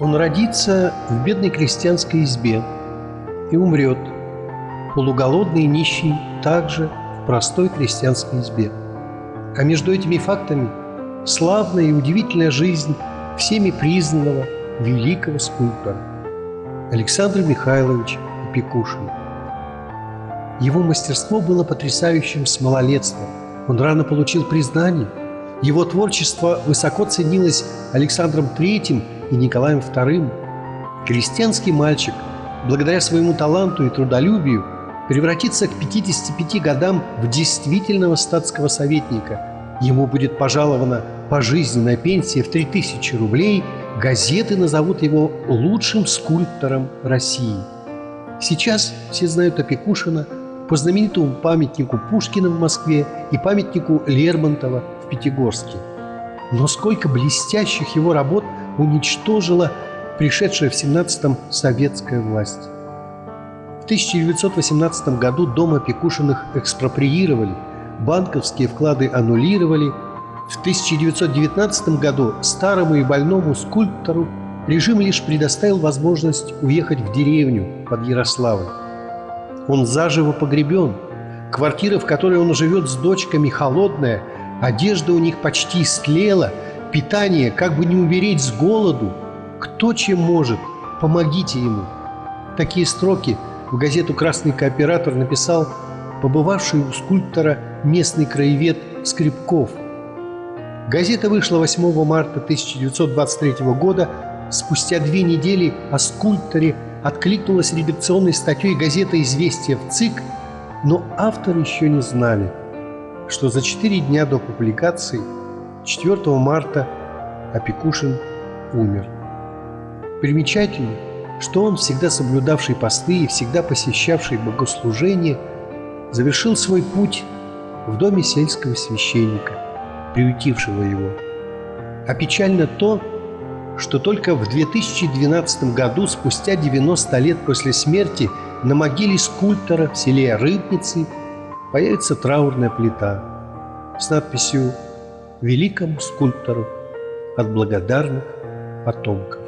Он родится в бедной крестьянской избе и умрет, полуголодный и нищий, также в простой крестьянской избе. А между этими фактами славная и удивительная жизнь всеми признанного великого скульптора Александра Михайловича Опекушина. Его мастерство было потрясающим с малолетства. Он рано получил признание. Его творчество высоко ценилось Александром III и Николаем II. Крестьянский мальчик, благодаря своему таланту и трудолюбию, превратится к 55 годам в действительного статского советника. Ему будет пожалована пожизненная пенсия в 3000 рублей. Газеты назовут его лучшим скульптором России. Сейчас все знают Опекушина по знаменитому памятнику Пушкина в Москве и памятнику Лермонтова в Пятигорске. Но сколько блестящих его работ уничтожила пришедшая в 17-м советская власть. В 1918 году дом Опекушиных экспроприировали, банковские вклады аннулировали. В 1919 году старому и больному скульптору режим лишь предоставил возможность уехать в деревню под Ярославль. Он заживо погребен. Квартира, в которой он живет с дочками, холодная, одежда у них почти истлела, питание, как бы не умереть с голоду. Кто чем может, помогите ему. Такие строки в газету «Красный кооператор» написал побывавший у скульптора местный краевед Скребков. Газета вышла 8 марта 1923 года. Спустя 2 недели о скульпторе откликнулась редакционной статьей газета «Известия» в ЦИК, но авторы еще не знали, что за 4 дня до публикации, 4 марта, Опекушин умер. Примечательно, что он, всегда соблюдавший посты и всегда посещавший богослужения, завершил свой путь в доме сельского священника, приютившего его. А печально то, что только в 2012 году, спустя 90 лет после смерти, на могиле скульптора в селе Рыбницы появится траурная плита с надписью «Великому скульптору от благодарных потомков».